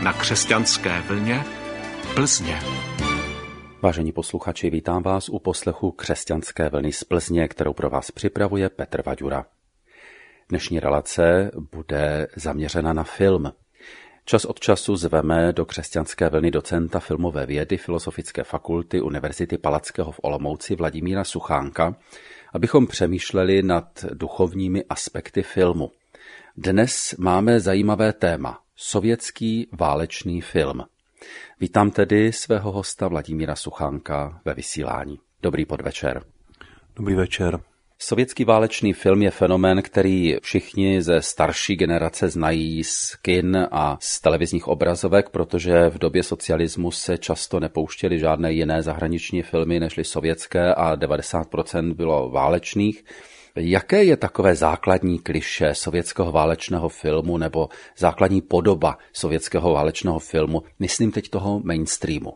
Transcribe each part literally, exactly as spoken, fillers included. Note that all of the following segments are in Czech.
na Křesťanské vlně Plzně. Vážení posluchači, vítám vás u poslechu Křesťanské vlny z Plzně, kterou pro vás připravuje Petr Vaďura. Dnešní relace bude zaměřena na film. Čas od času zveme do Křesťanské vlny docenta filmové vědy Filozofické fakulty Univerzity Palackého v Olomouci Vladimíra Suchánka, abychom přemýšleli nad duchovními aspekty filmu. Dnes máme zajímavé téma – sovětský válečný film. Vítám tedy svého hosta Vladimíra Suchánka ve vysílání. Dobrý podvečer. Dobrý večer. Sovětský válečný film je fenomén, který všichni ze starší generace znají z kin a z televizních obrazovek, protože v době socialismu se často nepouštěly žádné jiné zahraniční filmy nežli sovětské a devadesát procent bylo válečných. Jaké je takové základní klišé sovětského válečného filmu nebo základní podoba sovětského válečného filmu, myslím teď toho mainstreamu?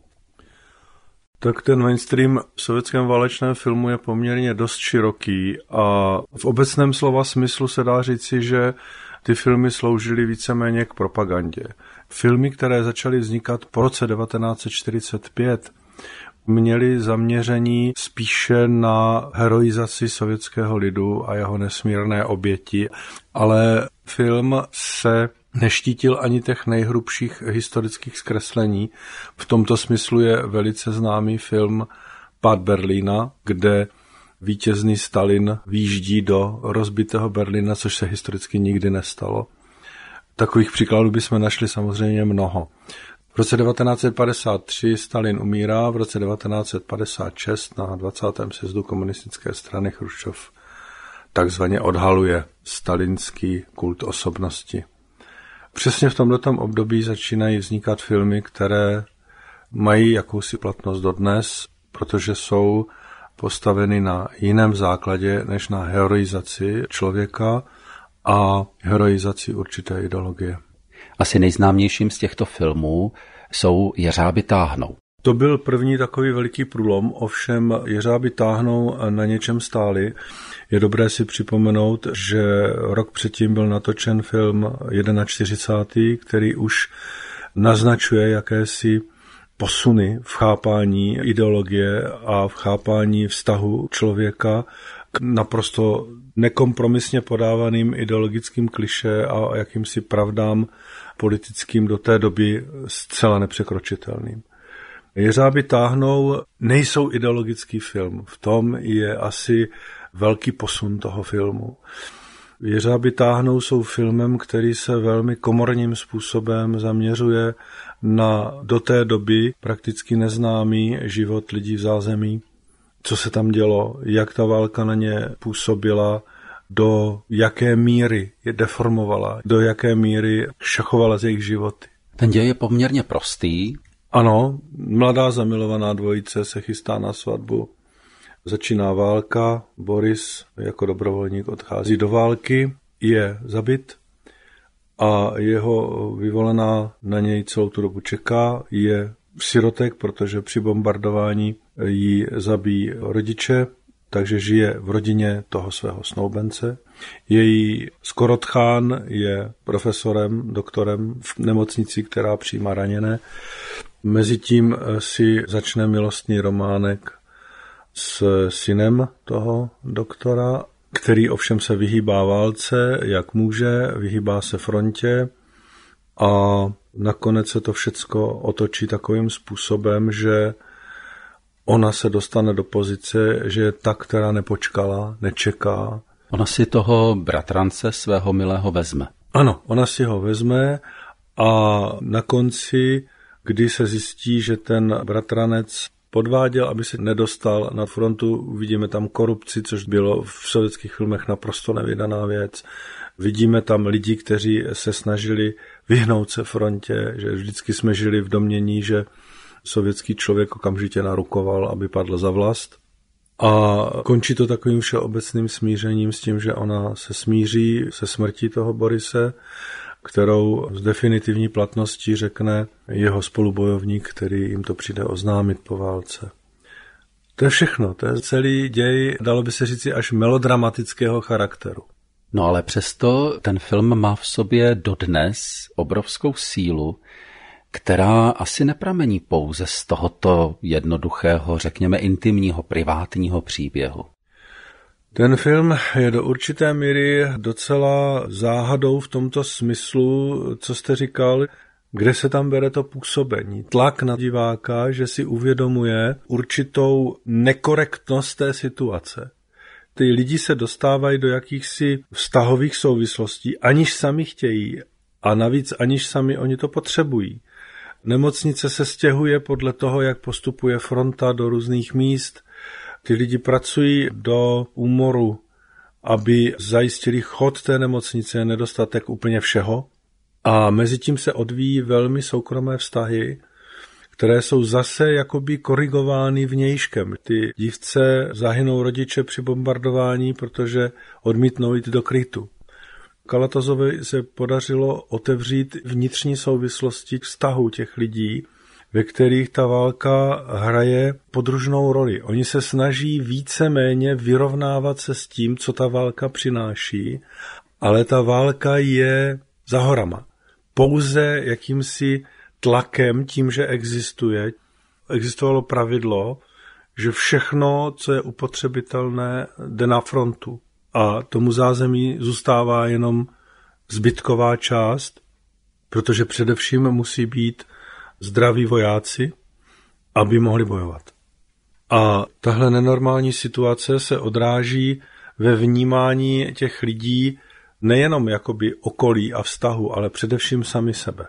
Tak ten mainstream v sovětském válečném filmu je poměrně dost široký a v obecném slova smyslu se dá říci, že ty filmy sloužily víceméně k propagandě. Filmy, které začaly vznikat po roce devatenáct set čtyřicet pět, měli zaměření spíše na heroizaci sovětského lidu a jeho nesmírné oběti, ale film se neštítil ani těch nejhrubších historických zkreslení. V tomto smyslu je velice známý film Pád Berlína, kde vítězný Stalin výjíždí do rozbitého Berlína, což se historicky nikdy nestalo. Takových příkladů bychom našli samozřejmě mnoho. V roce devatenáct set padesát tři Stalin umírá, v roce devatenáct set padesát šest na dvacátém sjezdu komunistické strany Chruščov takzvaně odhaluje stalinský kult osobnosti. Přesně v tomto období začínají vznikat filmy, které mají jakousi platnost dodnes, protože jsou postaveny na jiném základě než na heroizaci člověka a heroizaci určité ideologie. Asi nejznámějším z těchto filmů jsou Jeřáby táhnou. To byl první takový veliký průlom, ovšem Jeřáby táhnou na něčem stáli. Je dobré si připomenout, že rok předtím byl natočen film čtyřicátý první, který už naznačuje jakési posuny v chápání ideologie a v chápání vztahu člověka k naprosto nekompromisně podávaným ideologickým klišé a jakýmsi pravdám politickým do té doby zcela nepřekročitelným. Jeřáby táhnou nejsou ideologický film. V tom je asi velký posun toho filmu. Jeřáby táhnou jsou filmem, který se velmi komorním způsobem zaměřuje na do té doby prakticky neznámý život lidí v zázemí, co se tam dělo, jak ta válka na ně působila, do jaké míry je deformovala, do jaké míry šachovala z jejich životy. Ten děj je poměrně prostý. Ano, mladá zamilovaná dvojice se chystá na svatbu. Začíná válka, Boris jako dobrovolník odchází do války, je zabit a jeho vyvolená na něj celou tu dobu čeká, je sirotek, protože při bombardování jí zabíjí rodiče, takže žije v rodině toho svého snoubence. Její Skorotchán je profesorem, doktorem v nemocnici, která přijímá raněné. Mezitím si začne milostný románek s synem toho doktora, který ovšem se vyhýbá válce, jak může, vyhýbá se frontě a nakonec se to všecko otočí takovým způsobem, že ona se dostane do pozice, že je ta, která nepočkala, nečeká. Ona si toho bratrance svého milého vezme. Ano, ona si ho vezme a na konci, kdy se zjistí, že ten bratranec podváděl, aby se nedostal na frontu, vidíme tam korupci, což bylo v sovětských filmech naprosto nevydaná věc. Vidíme tam lidi, kteří se snažili vyhnout se frontě, že vždycky jsme žili v domnění, že sovětský člověk okamžitě narukoval, aby padl za vlast. A končí to takovým všeobecným smířením s tím, že ona se smíří se smrtí toho Borise, kterou z definitivní platností řekne jeho spolubojovník, který jim to přijde oznámit po válce. To je všechno, to je celý děj, dalo by se říci, až melodramatického charakteru. No ale přesto ten film má v sobě dodnes obrovskou sílu. která asi nepramení pouze z tohoto jednoduchého, řekněme intimního, privátního příběhu. Ten film je do určité míry docela záhadou v tomto smyslu, co jste říkal, kde se tam bere to působení. Tlak na diváka, že si uvědomuje určitou nekorektnost té situace. Ty lidi se dostávají do jakýchsi vztahových souvislostí, aniž sami chtějí a navíc aniž sami oni to potřebují. Nemocnice se stěhuje podle toho, jak postupuje fronta do různých míst. Ty lidi pracují do úmoru, aby zajistili chod té nemocnice, nedostatek úplně všeho. A mezi tím se odvíjí velmi soukromé vztahy, které jsou zase jakoby korigovány vnějškem. Ty dívce zahynou rodiče při bombardování, protože odmítnou jít do krytu. Kalatazovi se podařilo otevřít vnitřní souvislosti vztahu těch lidí, ve kterých ta válka hraje podružnou roli. Oni se snaží víceméně vyrovnávat se s tím, co ta válka přináší, ale ta válka je za horama. Pouze jakýmsi tlakem, tím, že existuje, existovalo pravidlo, že všechno, co je upotřebitelné, jde na frontu. A tomu zázemí zůstává jenom zbytková část, protože především musí být zdraví vojáci, aby mohli bojovat. A tahle nenormální situace se odráží ve vnímání těch lidí nejenom jakoby okolí a vztahu, ale především sami sebe.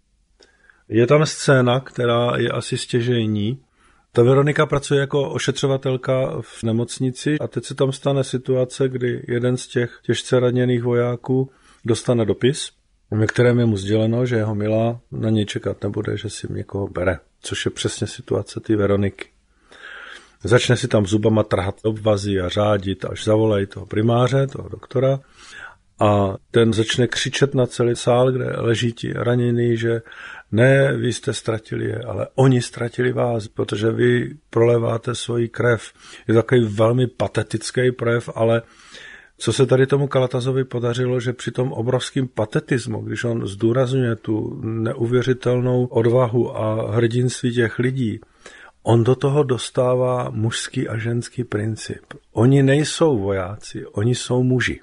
Je tam scéna, která je asi stěžejní. Ta Veronika pracuje jako ošetřovatelka v nemocnici a teď se tam stane situace, kdy jeden z těch těžce raněných vojáků dostane dopis, ve kterém je mu sděleno, že jeho milá na něj čekat nebude, že si někoho bere, což je přesně situace té Veroniky. Začne si tam zubama trhat obvazy a řádit, až zavolají toho primáře, toho doktora, a ten začne křičet na celý sál, kde leží ti raněný, že ne, vy jste ztratili je, ale oni ztratili vás, protože vy proleváte svoji krev. Je to takový velmi patetický projev, ale co se tady tomu Kalatazovi podařilo, že při tom obrovském patetismu, když on zdůrazňuje tu neuvěřitelnou odvahu a hrdinství těch lidí, on do toho dostává mužský a ženský princip. Oni nejsou vojáci, oni jsou muži.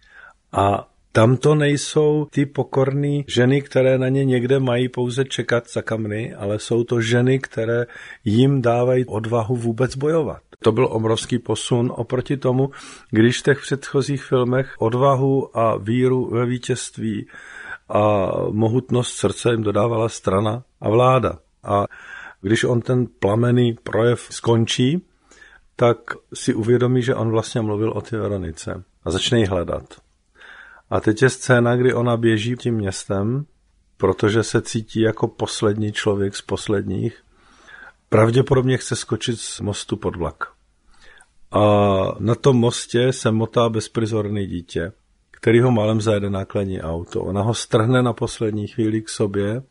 A tam to nejsou ty pokorné ženy, které na ně někde mají pouze čekat za kamny, ale jsou to ženy, které jim dávají odvahu vůbec bojovat. To byl obrovský posun oproti tomu, když v těch předchozích filmech odvahu a víru ve vítězství a mohutnost srdce jim dodávala strana a vláda. A když on ten plamenný projev skončí, tak si uvědomí, že on vlastně mluvil o té Veronice a začne ji hledat. A teď je scéna, kdy ona běží tím městem, protože se cítí jako poslední člověk z posledních. Pravděpodobně chce skočit z mostu pod vlak. A na tom mostě se motá bezprizorný dítě, který ho málem zajede nákladní auto. Ona ho strhne na poslední chvíli k sobě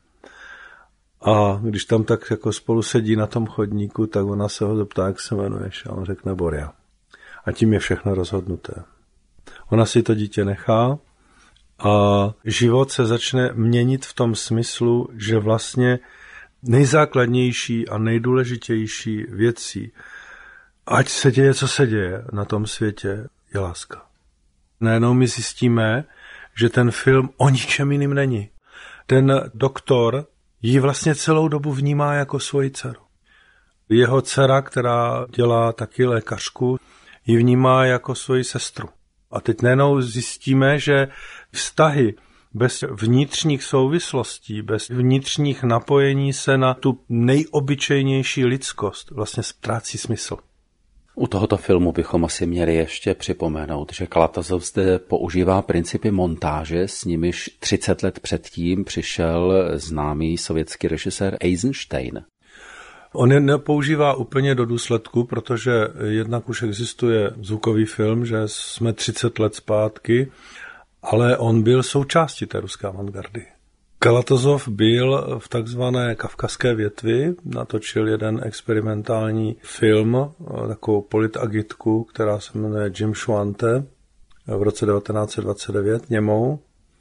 a když tam tak jako spolu sedí na tom chodníku, tak ona se ho zeptá, jak se jmenuješ, a on řekne Borja. A tím je všechno rozhodnuté. Ona si to dítě nechá a život se začne měnit v tom smyslu, že vlastně nejzákladnější a nejdůležitější věcí, ať se děje, co se děje na tom světě, je láska. Najednou my zjistíme, že ten film o ničem jiným není. Ten doktor ji vlastně celou dobu vnímá jako svoji dceru. Jeho dcera, která dělá taky lékařku, ji vnímá jako svoji sestru. A teď najednou zjistíme, že vztahy bez vnitřních souvislostí, bez vnitřních napojení se na tu nejobyčejnější lidskost vlastně ztrácí smysl. U tohoto filmu bychom asi měli ještě připomenout, že Kalatazov zde používá principy montáže, s nimiž třicet let předtím přišel známý sovětský režisér Eisenstein. On je nepoužívá úplně do důsledku, protože jednak už existuje zvukový film, že jsme třicet let zpátky, ale on byl součástí té ruské avantgardy. Kalatazov byl v takzvané kavkazské větvi, natočil jeden experimentální film, takovou politagitku, která se jmenuje Jim Schwante v roce devatenáct set dvacet devět, němou.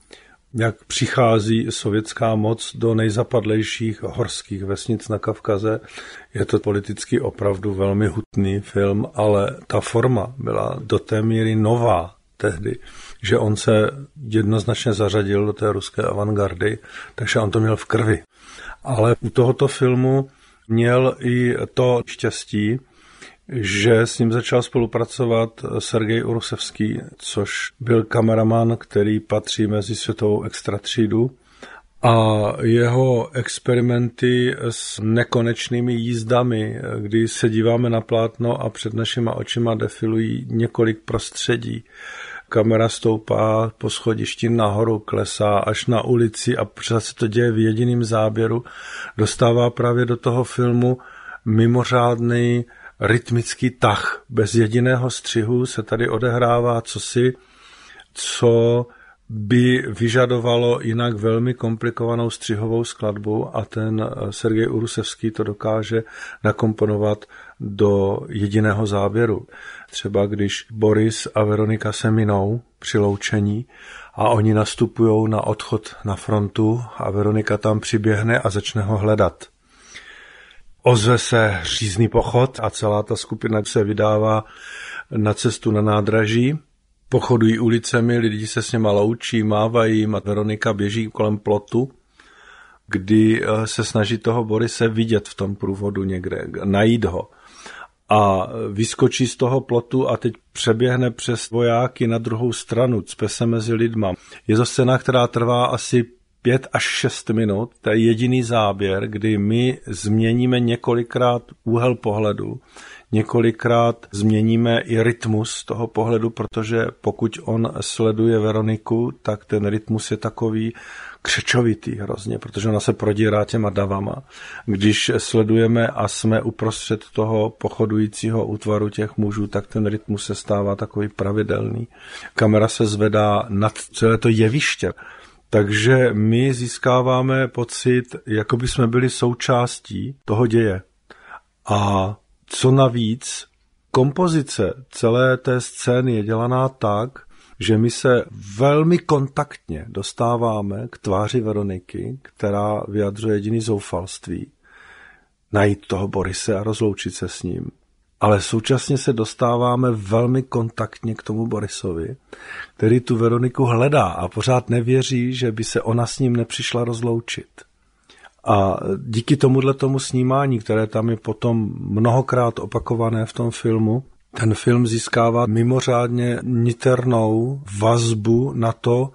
jak přichází sovětská moc do nejzapadlejších horských vesnic na Kavkaze. Je to politicky opravdu velmi hutný film, ale ta forma byla do té míry nová tehdy, že on se jednoznačně zařadil do té ruské avantgardy, takže on to měl v krvi. Ale u tohoto filmu měl i to štěstí, že s ním začal spolupracovat Sergej Urusevský, což byl kameraman, který patří mezi světovou extratřídu, a jeho experimenty s nekonečnými jízdami, kdy se díváme na plátno a před našima očima defilují několik prostředí. Kamera stoupá po schodišti nahoru, klesá až na ulici a pořád se to děje v jediném záběru. Dostává právě do toho filmu mimořádný rytmický tah. Bez jediného střihu se tady odehrává cosi, co by vyžadovalo jinak velmi komplikovanou střihovou skladbu a ten Sergej Urusevský to dokáže nakomponovat do jediného záběru. Třeba když Boris a Veronika se minou při loučení a oni nastupují na odchod na frontu a Veronika tam přiběhne a začne ho hledat. Ozve se řízný pochod a celá ta skupina se vydává na cestu na nádraží. Pochodují ulicemi, lidi se s něma loučí, mávají a Veronika běží kolem plotu, kdy se snaží toho Borise vidět v tom průvodu někde, najít ho. A vyskočí z toho plotu a teď přeběhne přes vojáky na druhou stranu, cpe se mezi lidma. Je to scéna, která trvá asi pět až šest minut, to je jediný záběr, kdy my změníme několikrát úhel pohledu, několikrát změníme i rytmus toho pohledu, protože pokud on sleduje Veroniku, tak ten rytmus je takový křečovitý hrozně, protože ona se prodírá těma davama. Když sledujeme a jsme uprostřed toho pochodujícího útvaru těch mužů, tak ten rytmus se stává takový pravidelný. Kamera se zvedá nad celé to jeviště. Takže my získáváme pocit, jako by jsme byli součástí toho děje. A co navíc, kompozice celé té scény je dělaná tak, že my se velmi kontaktně dostáváme k tváři Veroniky, která vyjadřuje jediný zoufalství, najít toho Borise a rozloučit se s ním. Ale současně se dostáváme velmi kontaktně k tomu Borisovi, který tu Veroniku hledá a pořád nevěří, že by se ona s ním nepřišla rozloučit. A díky tomuhle tomu snímání, které tam je potom mnohokrát opakované v tom filmu, ten film získává mimořádně niternou vazbu na to,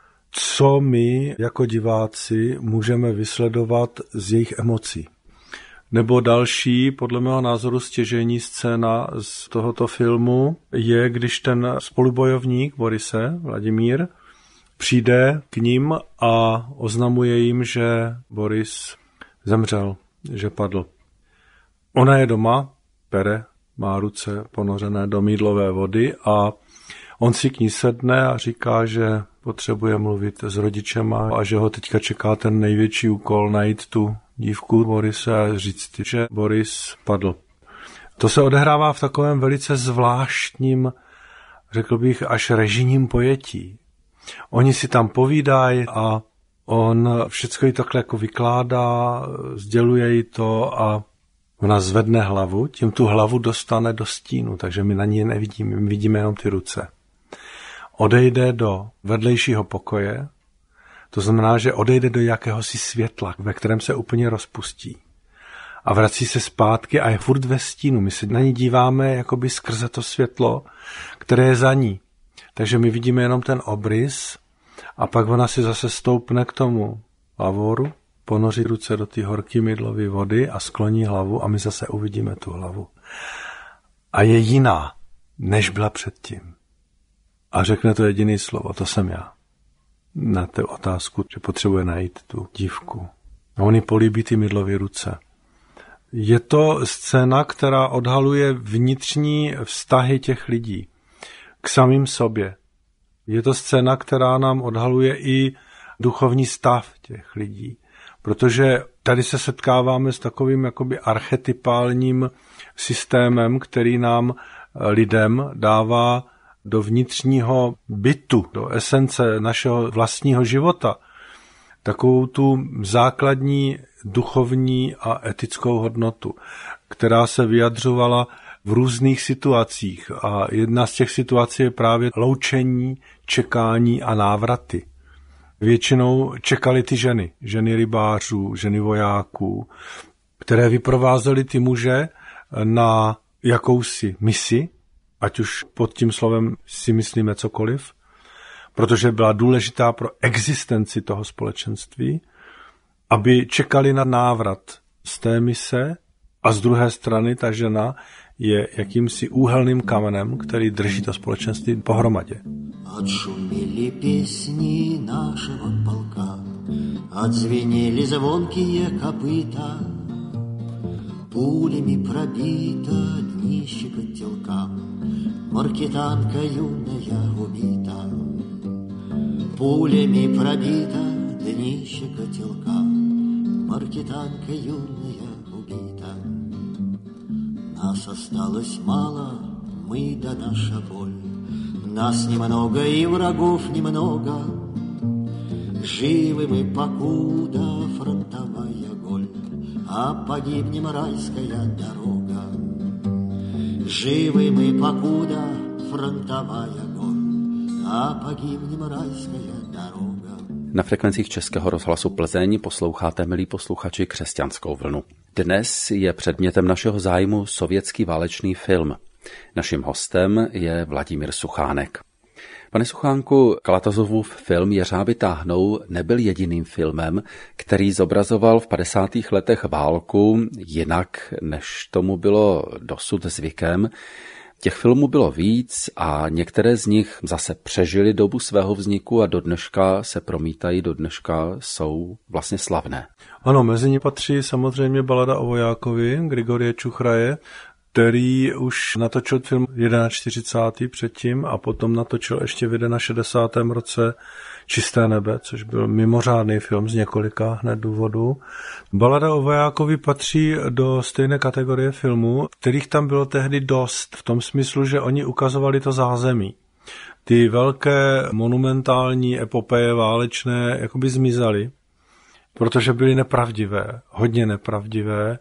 co my jako diváci můžeme vysledovat z jejich emocí. Nebo další, podle mého názoru, stěžejní scéna z tohoto filmu je, když ten spolubojovník Borise, Vladimír, přijde k ním a oznamuje jim, že Boris zemřel, že padl. Ona je doma, pere, má ruce ponořené do mýdlové vody a on si k ní sedne a říká, že potřebuje mluvit s rodičema a že ho teďka čeká ten největší úkol najít tu dívku Borise a říct, že Boris padl. To se odehrává v takovém velice zvláštním, řekl bych, až režijním pojetí. Oni si tam povídají a on všecko jí takhle jako vykládá, sděluje jí to a ona zvedne hlavu, tím tu hlavu dostane do stínu, takže my na ní nevidíme, my vidíme jenom ty ruce. Odejde do vedlejšího pokoje, to znamená, že odejde do jakéhosi světla, ve kterém se úplně rozpustí. A vrací se zpátky a je furt ve stínu. My se na ní díváme jakoby skrze to světlo, které je za ní. Takže my vidíme jenom ten obrys a pak ona si zase stoupne k tomu lavoru, ponoří ruce do té horké mydlové vody a skloní hlavu a my zase uvidíme tu hlavu. A je jiná, než byla předtím. A řekne to jediné slovo, to jsem já. Na tu otázku, že potřebuje najít tu dívku. A on jí políbí ty mydlové ruce. Je to scéna, která odhaluje vnitřní vztahy těch lidí k samým sobě. Je to scéna, která nám odhaluje i duchovní stav těch lidí. Protože tady se setkáváme s takovým jakoby archetypálním systémem, který nám lidem dává do vnitřního bytu, do esence našeho vlastního života, takovou tu základní duchovní a etickou hodnotu, která se vyjadřovala v různých situacích. A jedna z těch situací je právě loučení, čekání a návraty. Většinou čekali ty ženy, ženy rybářů, ženy vojáků, které vyprovázely ty muže na jakousi misi, ať už pod tím slovem si myslíme cokoliv, protože byla důležitá pro existenci toho společenství, aby čekali na návrat z té mise a z druhé strany ta žena je jakýmsi úhelným kamenem, který drží to společenství pohromadě. Отшумели песни нашего полка, отзвенели звонкие копыта, пулями пробито днище котелка, маркетанка юная убита. Пулями пробито днище котелка, маркетанка юная убита. Нас осталось мало, мы да наша боль. Нас немного и врагов немного, живы мы покуда фронтовая голь, а погибнем райская дорога. Живы мы покуда фронтовая голь, a pogibnem rajská doroga. Na frekvencích Českého rozhlasu Plzeň posloucháte, milí posluchači, Křesťanskou vlnu. Dnes je předmětem našeho zájmu sovětský válečný film. Naším hostem je Vladimír Suchánek. Pane Suchánku, Kalatozovův film Jeřáby táhnou nebyl jediným filmem, který zobrazoval v padesátých letech válku jinak, než tomu bylo dosud zvykem. Těch filmů bylo víc a některé z nich zase přežily dobu svého vzniku a do dneška se promítají, do dneška jsou vlastně slavné. Ano, mezi ně patří samozřejmě Balada o vojákovi Grigorie Čuchraje, který už natočil film čtyřicátý první předtím a potom natočil ještě v šedesátém prvním roce Čisté nebe, což byl mimořádný film z několika hned důvodů. Balada o vojákovi patří do stejné kategorie filmů, kterých tam bylo tehdy dost, v tom smyslu, že oni ukazovali to zázemí. Ty velké monumentální epopeje válečné jakoby zmizely, protože byly nepravdivé, hodně nepravdivé.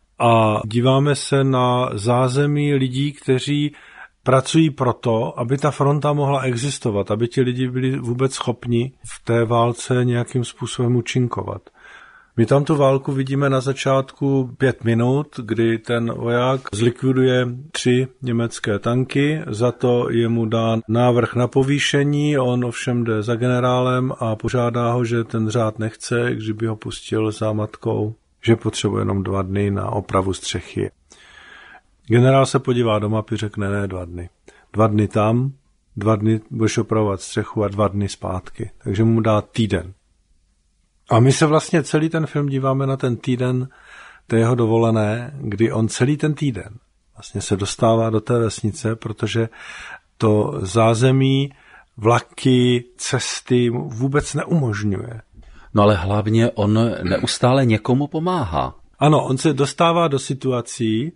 A díváme se na zázemí lidí, kteří pracují proto, aby ta fronta mohla existovat, aby ti lidi byli vůbec schopni v té válce nějakým způsobem účinkovat. My tam tu válku vidíme na začátku pět minut, kdy ten voják zlikviduje tři německé tanky, za to je mu dán návrh na povýšení, on ovšem jde za generálem a požádá ho, že ten řád nechce, kdyby ho pustil za matkou, že potřebuje jenom dva dny na opravu střechy. Generál se podívá do mapy, řekne ne dva dny. Dva dny tam, dva dny budeš opravovat střechu a dva dny zpátky. Takže mu dá týden. A my se vlastně celý ten film díváme na ten týden té jeho dovolené, kdy on celý ten týden vlastně se dostává do té vesnice, protože to zázemí, vlaky, cesty mu vůbec neumožňuje. No ale hlavně on neustále někomu pomáhá. Ano, on se dostává do situací,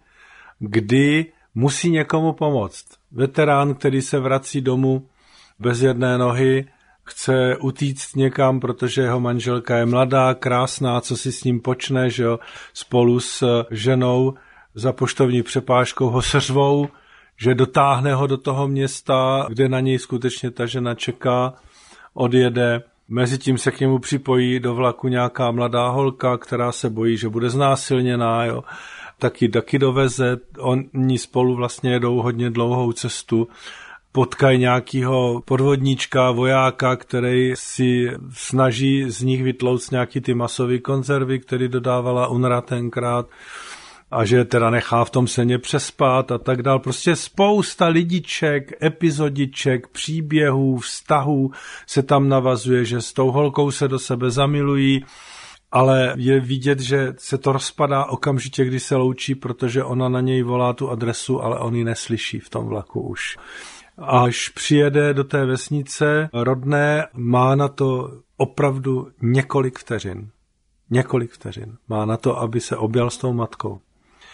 kdy musí někomu pomoct. Veterán, který se vrací domů bez jedné nohy, chce utíct někam, protože jeho manželka je mladá, krásná, co si s ním počne, že jo, spolu s ženou za poštovní přepážkou ho seřvou, že dotáhne ho do toho města, kde na něj skutečně ta žena čeká, odjede. Mezitím se k němu připojí do vlaku nějaká mladá holka, která se bojí, že bude znásilněná, jo. Taky, taky doveze, oni spolu vlastně jedou hodně dlouhou cestu, potkají nějakého podvodníčka, vojáka, který si snaží z nich vytlouct nějaký ty masové konzervy, který dodávala U N R A tenkrát, a že teda nechá v tom seně přespat a tak dál. Prostě spousta lidiček, epizodiček, příběhů, vztahů se tam navazuje, že s tou holkou se do sebe zamilují, ale je vidět, že se to rozpadá okamžitě, kdy se loučí, protože ona na něj volá tu adresu, ale on ji neslyší v tom vlaku už. Až přijede do té vesnice rodné, má na to opravdu několik vteřin. Několik vteřin. Má na to, aby se objal s tou matkou.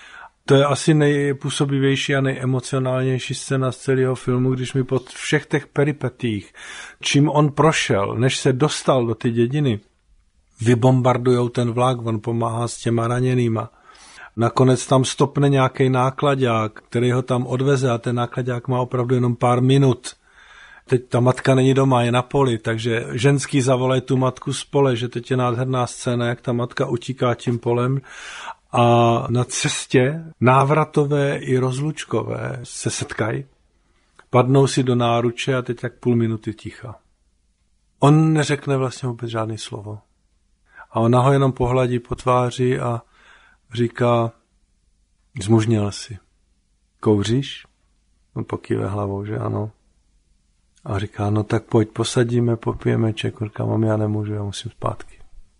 To je asi nejpůsobivější a nejemocionálnější scéna z celého filmu, když mi po všech těch peripetích, čím on prošel, než se dostal do ty dědiny, vybombardujou ten vlak, on pomáhá s těma raněnýma. Nakonec tam stopne nějaký náklaďák, který ho tam odveze a ten náklaďák má opravdu jenom pár minut. Teď ta matka není doma, je na poli, takže ženský zavolají tu matku z pole, že teď je nádherná scéna, jak ta matka utíká tím polem a na cestě návratové i rozlučkové se setkají, padnou si do náruče a teď tak půl minuty ticha. On neřekne vlastně vůbec žádný slovo. A ona ho jenom pohladí po tváři a říká, zmužněl si. Kouříš? On pokýve hlavou, že ano. A říká, no tak pojď, posadíme, popijeme ček. Říká, mám, já nemůžu, já musím zpátky.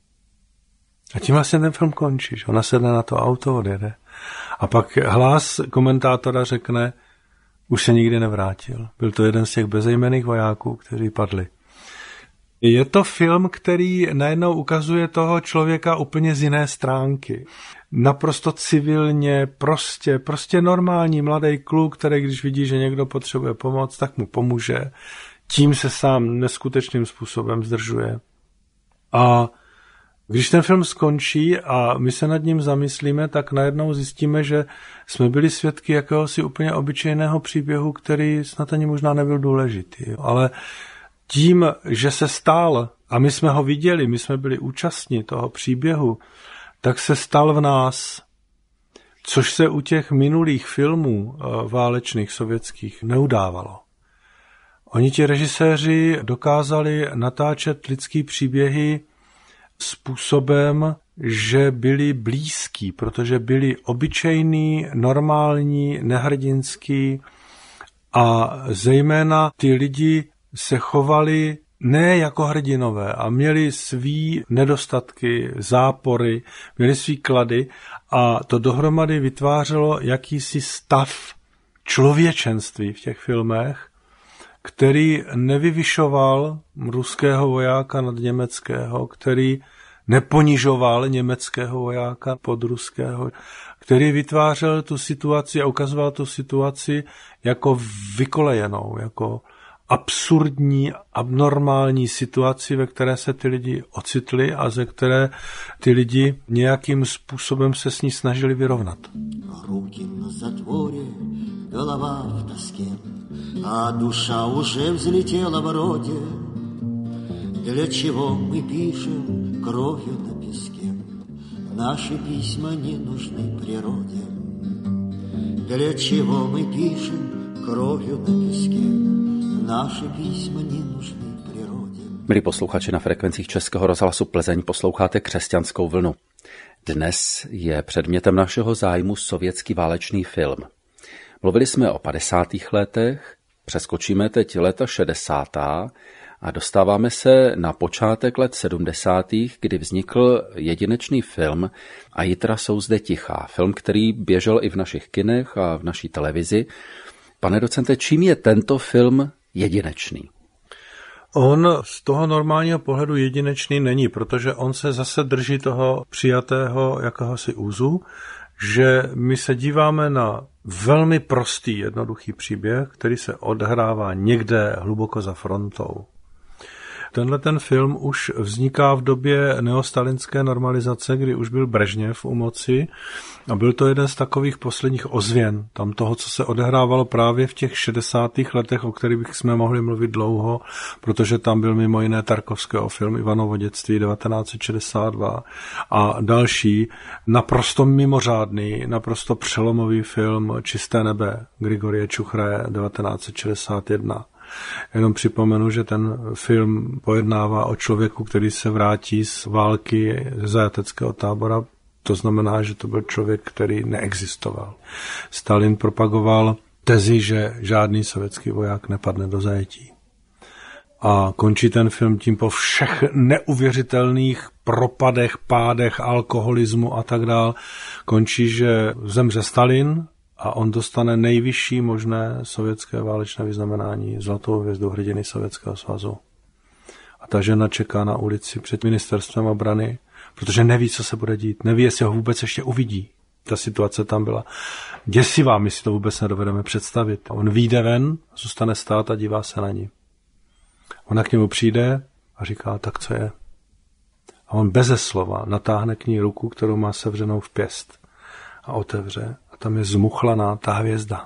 A tím vlastně ten film končí, že ona sedne na to auto, odjede. A pak hlas komentátora řekne, už se nikdy nevrátil. Byl to jeden z těch bezejmenných vojáků, kteří padli. Je to film, který najednou ukazuje toho člověka úplně z jiné stránky. Naprosto civilně, prostě, prostě normální mladý kluk, který když vidí, že někdo potřebuje pomoc, tak mu pomůže. Tím se sám neskutečným způsobem zdržuje. A když ten film skončí a my se nad ním zamyslíme, tak najednou zjistíme, že jsme byli svědky jakéhosi úplně obyčejného příběhu, který snad ani možná nebyl důležitý. Ale tím, že se stál, a my jsme ho viděli, my jsme byli účastní toho příběhu, tak se stal v nás, což se u těch minulých filmů válečných sovětských neudávalo. Oni ti režiséři dokázali natáčet lidský příběhy způsobem, že byli blízký, protože byli obyčejný, normální, nehrdinský a zejména ty lidi se chovali ne jako hrdinové a měli svý nedostatky, zápory, měli svý klady a to dohromady vytvářelo jakýsi stav člověčenství v těch filmech, který nevyvyšoval ruského vojáka nad německého, který neponižoval německého vojáka pod ruského, který vytvářel tu situaci a ukazoval tu situaci jako vykolejenou, jako absurdní, abnormální situaci, ve které se ty lidi ocitli a ze které ty lidi nějakým způsobem se s ní snažili vyrovnat. Ruky na zatvoре, голова в тоске, а душа уже взлетела в роде. Для чего мы пишем кровью на песке? Наши письма не нужны природе. Для чего мы пишем кровью на песке? Naše písma nenužný přírodě. Milí posluchači, na frekvencích Českého rozhlasu Plzeň posloucháte Křesťanskou vlnu. Dnes je předmětem našeho zájmu sovětský válečný film. Mluvili jsme o padesátých letech, přeskočíme teď léta šedesátá a dostáváme se na počátek let sedmdesátých, kdy vznikl jedinečný film A jitra jsou zde tichá. Film, který běžel i v našich kinech a v naší televizi. Pane docente, čím je tento film jedinečný? On z toho normálního pohledu jedinečný není, protože on se zase drží toho přijatého jakéhosi úzu, že my se díváme na velmi prostý, jednoduchý příběh, který se odhrává někde hluboko za frontou. Tenhle ten film už vzniká v době neostalinské normalizace, kdy už byl Brežněv u moci a byl to jeden z takových posledních ozvěn tam toho, co se odehrávalo právě v těch šedesátých letech, o kterých jsme mohli mluvit dlouho, protože tam byl mimo jiné Tarkovského film Ivanovo dětství devatenáct set šedesát dva a další naprosto mimořádný, naprosto přelomový film Čisté nebe Grigorie Čuchraje devatenáct set šedesát jedna. Jenom připomenu, že ten film pojednává o člověku, který se vrátí z války ze zajateckého tábora. To znamená, že to byl člověk, který neexistoval. Stalin propagoval tezi, že žádný sovětský voják nepadne do zajetí. A končí ten film tím po všech neuvěřitelných propadech, pádech, alkoholismu a tak dál. Končí, že zemře Stalin, a on dostane nejvyšší možné sovětské válečné vyznamenání, zlatou hvězdu hrdiny Sovětského svazu. A ta žena čeká na ulici před ministerstvem obrany, protože neví, co se bude dít, neví, jestli ho vůbec ještě uvidí. Ta situace tam byla děsivá, my si to vůbec nedovedeme představit. On vyjde ven, zůstane stát a dívá se na ní. Ona k němu přijde a říká, tak co je? A on beze slova natáhne k ní ruku, kterou má sevřenou v pěst a otevře a tam je zmuchlaná ta hvězda.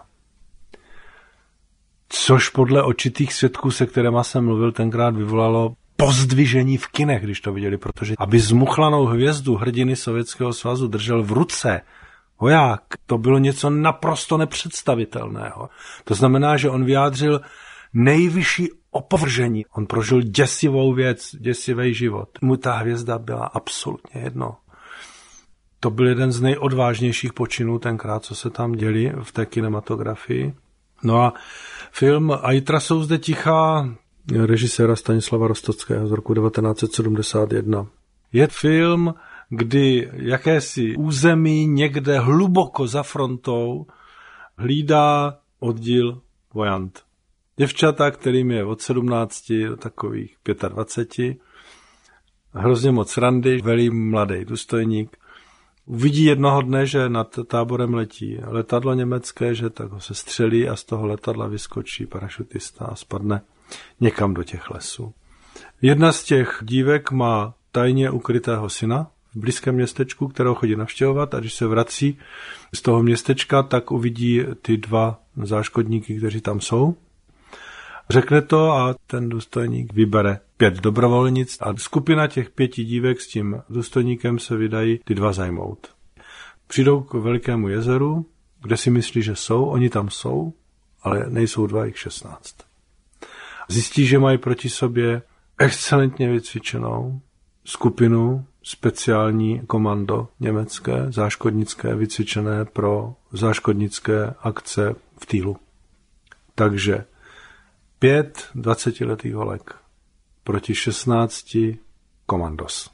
Což podle očitých svědků, se kterýma jsem mluvil, tenkrát vyvolalo pozdvižení v kinech, když to viděli, protože aby zmuchlanou hvězdu hrdiny Sovětského svazu držel v ruce voják, to bylo něco naprosto nepředstavitelného. To znamená, že on vyjádřil nejvyšší opovržení. On prožil děsivou věc, děsivý život. Mu ta hvězda byla absolutně jedno. To byl jeden z nejodvážnějších počinů tenkrát, co se tam děli v té kinematografii. No a film Ajtra jsou zde tichá režiséra Stanislava Rostockého z roku devatenáct set sedmdesát jedna. Je film, kdy jakési území někde hluboko za frontou hlídá oddíl Vojant. Děvčata, kterým je od sedmnácti do takových dvaceti pěti, hrozně moc randy, velí mladý důstojník. Uvidí jednoho dne, že nad táborem letí letadlo německé, že tak ho se střelí a z toho letadla vyskočí parašutista a spadne někam do těch lesů. Jedna z těch dívek má tajně ukrytého syna v blízkém městečku, kterého chodí navštěvovat, a když se vrací z toho městečka, tak uvidí ty dva záškodníky, kteří tam jsou. Řekne to a ten důstojník vybere pět dobrovolnic a skupina těch pěti dívek s tím důstojníkem se vydají ty dva zajmout. Přijdou k velikému jezeru, kde si myslí, že jsou, oni tam jsou, ale nejsou dva, jich šestnáct. Zjistí, že mají proti sobě excelentně vycvičenou skupinu, speciální komando německé, záškodnické, vycvičené pro záškodnické akce v týlu. Takže pět dvacetiletých holek proti šestnácti komandos.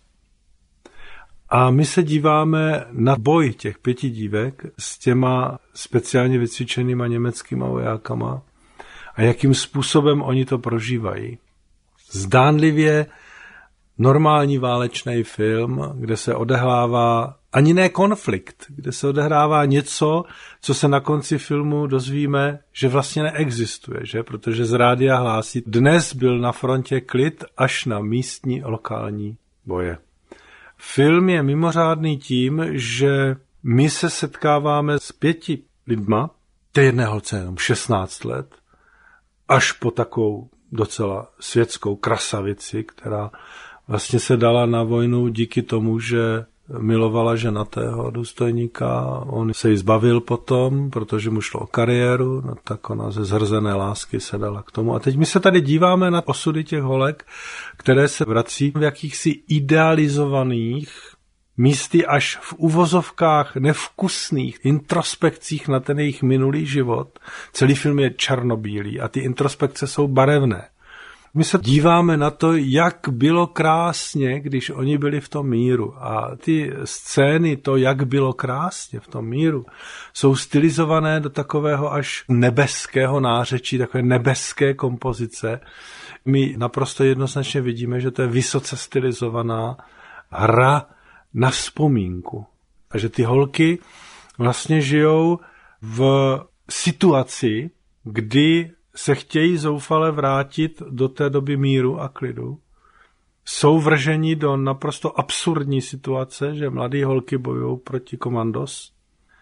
A my se díváme na boj těch pěti dívek s těma speciálně vycvičenýma německýma vojákama a jakým způsobem oni to prožívají. Zdánlivě normální válečný film, kde se odehrává ani ne konflikt, kde se odehrává něco, co se na konci filmu dozvíme, že vlastně neexistuje, že? Protože z rádia hlásí, dnes byl na frontě klid až na místní lokální boje. Film je mimořádný tím, že my se setkáváme s pěti lidma, té jedné holce jenom šestnáct let, až po takovou docela světskou krasavici, která vlastně se dala na vojnu díky tomu, že milovala ženatého důstojníka. On se jí zbavil potom, protože mu šlo o kariéru, no tak ona ze zhrzené lásky se dala k tomu. A teď my se tady díváme na osudy těch holek, které se vrací v jakýchsi idealizovaných, místy až v uvozovkách nevkusných introspekcích na ten jejich minulý život. Celý film je černobílý a ty introspekce jsou barevné. My se díváme na to, jak bylo krásně, když oni byli v tom míru. A ty scény, to, jak bylo krásně v tom míru, jsou stylizované do takového až nebeského nářečí, takové nebeské kompozice. My naprosto jednoznačně vidíme, že to je vysoce stylizovaná hra na vzpomínku. A že ty holky vlastně žijou v situaci, kdy se chtějí zoufale vrátit do té doby míru a klidu. Jsou vrženi do naprosto absurdní situace, že mladé holky bojují proti komandos.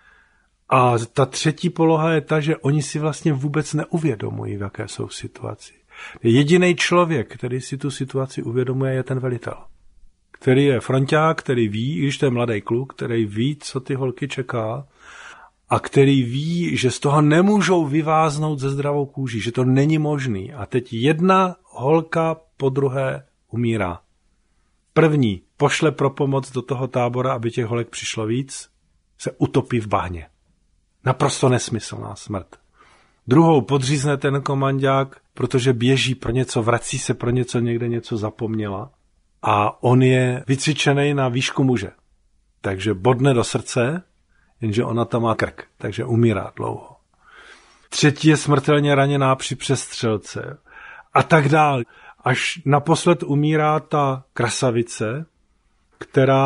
A ta třetí poloha je ta, že oni si vlastně vůbec neuvědomují, v jaké jsou situaci. Jediný člověk, který si tu situaci uvědomuje, je ten velitel. Který je fronťák, který ví, když to je mladý kluk, který ví, co ty holky čeká, a který ví, že z toho nemůžou vyváznout ze zdravou kůží, že to není možný. A teď jedna holka po druhé umírá. První pošle pro pomoc do toho tábora, aby těch holek přišlo víc, se utopí v bahně. Naprosto nesmyslná smrt. Druhou podřízne ten komandák, protože běží pro něco, vrací se pro něco, někde něco zapomněla. A on je vycvičený na výšku muže. Takže bodne do srdce, jenže ona tam má krk, takže umírá dlouho. Třetí je smrtelně raněná při přestřelce a tak dál. Až naposled umírá ta krasavice, která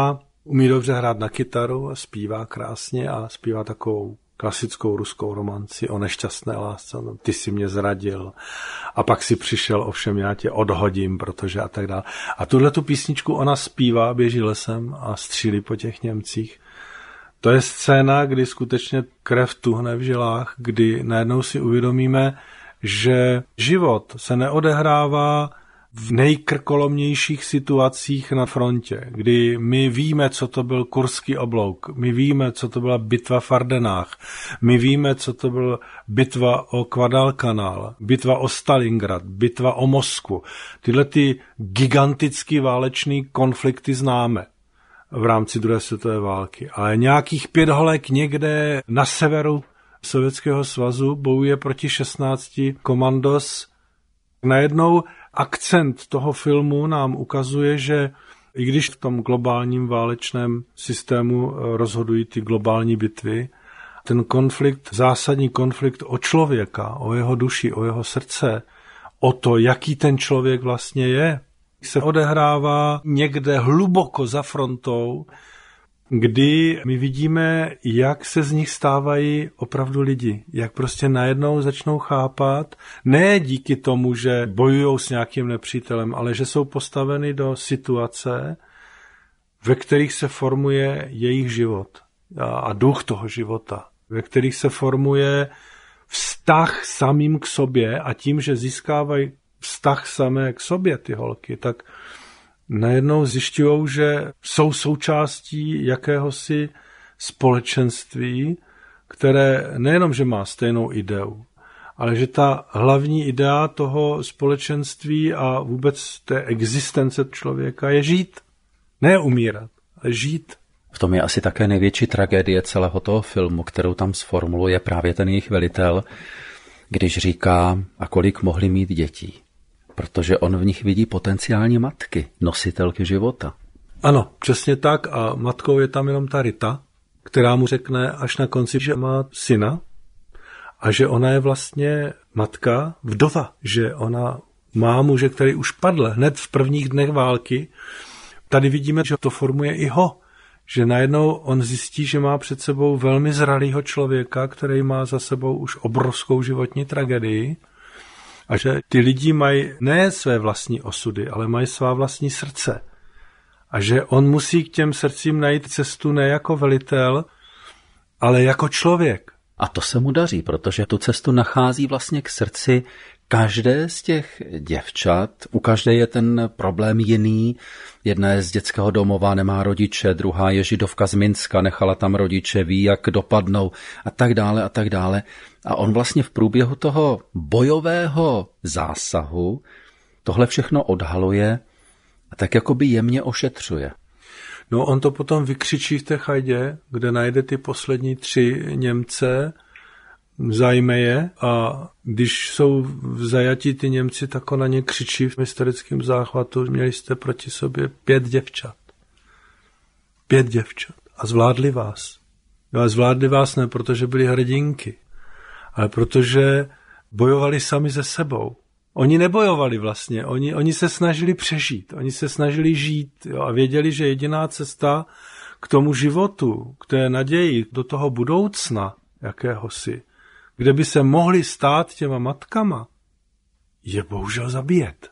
Umí dobře hrát na kytaru a zpívá krásně a zpívá takovou klasickou ruskou romanci o nešťastné lásce. No, ty si mě zradil a pak si přišel, ovšem já tě odhodím, protože a tak dále. A tuhle tu písničku ona zpívá, běží lesem a střílí po těch Němcích. To je scéna, kdy skutečně krev tuhne v žilách, kdy najednou si uvědomíme, že život se neodehrává v nejkrkolomnějších situacích na frontě, kdy my víme, co to byl Kurský oblouk, my víme, co to byla bitva v Ardenách, my víme, co to byla bitva o Guadalcanal, bitva o Stalingrad, bitva o Moskvu. Tyhle ty gigantický válečný konflikty známe v rámci druhé světové války. Ale nějakých pět holek někde na severu Sovětského svazu bojuje proti šestnácti komandos. Najednou akcent toho filmu nám ukazuje, že i když v tom globálním válečném systému rozhodují ty globální bitvy, ten konflikt, zásadní konflikt o člověka, o jeho duši, o jeho srdce, o to, jaký ten člověk vlastně je, se odehrává někde hluboko za frontou, kdy my vidíme, jak se z nich stávají opravdu lidi. Jak prostě najednou začnou chápat, ne díky tomu, že bojují s nějakým nepřítelem, ale že jsou postaveny do situace, ve kterých se formuje jejich život a duch toho života, ve kterých se formuje vztah samým k sobě a tím, že získávají vztah samé k sobě ty holky, tak najednou zjišťují, že jsou součástí jakéhosi společenství, které nejenom, že má stejnou ideu, ale že ta hlavní idea toho společenství a vůbec té existence člověka je žít. Ne umírat, ale žít. V tom je asi také největší tragédie celého toho filmu, kterou tam sformuluje právě ten jejich velitel, když říká, a kolik mohli mít dětí. Protože on v nich vidí potenciální matky, nositelky života. Ano, přesně tak a matkou je tam jenom ta Rita, která mu řekne až na konci, že má syna a že ona je vlastně matka vdova, že ona má muže, který už padl hned v prvních dnech války. Tady vidíme, že to formuje i ho, že najednou on zjistí, že má před sebou velmi zralýho člověka, který má za sebou už obrovskou životní tragédii. A že ty lidi mají ne své vlastní osudy, ale mají svá vlastní srdce. A že on musí k těm srdcím najít cestu ne jako velitel, ale jako člověk. A to se mu daří, protože tu cestu nachází vlastně k srdci každé z těch děvčat. U každé je ten problém jiný. Jedna je z dětského domova, nemá rodiče, druhá je židovka z Minska, nechala tam rodiče, ví, jak dopadnou a tak dále a tak dále. A on vlastně v průběhu toho bojového zásahu tohle všechno odhaluje a tak jakoby jemně ošetřuje. No on to potom vykřičí v té chajdě, kde najde ty poslední tři Němce, zajme je a když jsou v zajatí ty Němci, tak on na ně křičí v hysterickém záchvatu, měli jste proti sobě pět děvčat. Pět děvčat. A zvládli vás. No a zvládli vás ne, protože byli hrdinky, ale protože bojovali sami se sebou. Oni nebojovali vlastně, oni, oni se snažili přežít, oni se snažili žít jo, a věděli, že jediná cesta k tomu životu, k té naději, do toho budoucna jakéhosi, kde by se mohli stát těma matkama, je bohužel zabíjet.